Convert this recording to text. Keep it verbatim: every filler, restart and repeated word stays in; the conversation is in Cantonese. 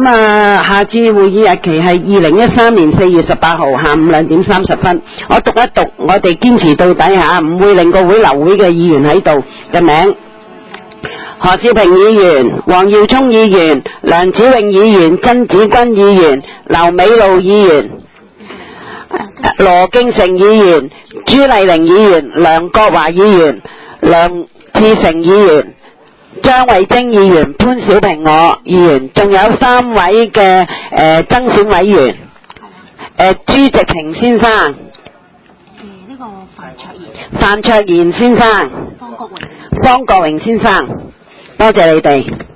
咁啊，下次會議日期係二零一三年四月十八號下午兩點三十分。我讀一讀，我哋堅持到底下，唔會令個會流會嘅議員喺度嘅名。何兆平議員、黃耀聰議員、梁子穎議員、曾子君議員、劉美露議員、羅敬成議員、朱麗玲議員、梁國華議員、梁志成議員、張慧晶議員、潘小平我議員，仲有三位嘅誒增選委員，誒朱植平先生，誒呢個范卓賢，范卓賢先生，方國榮，方國榮先生，多謝你哋。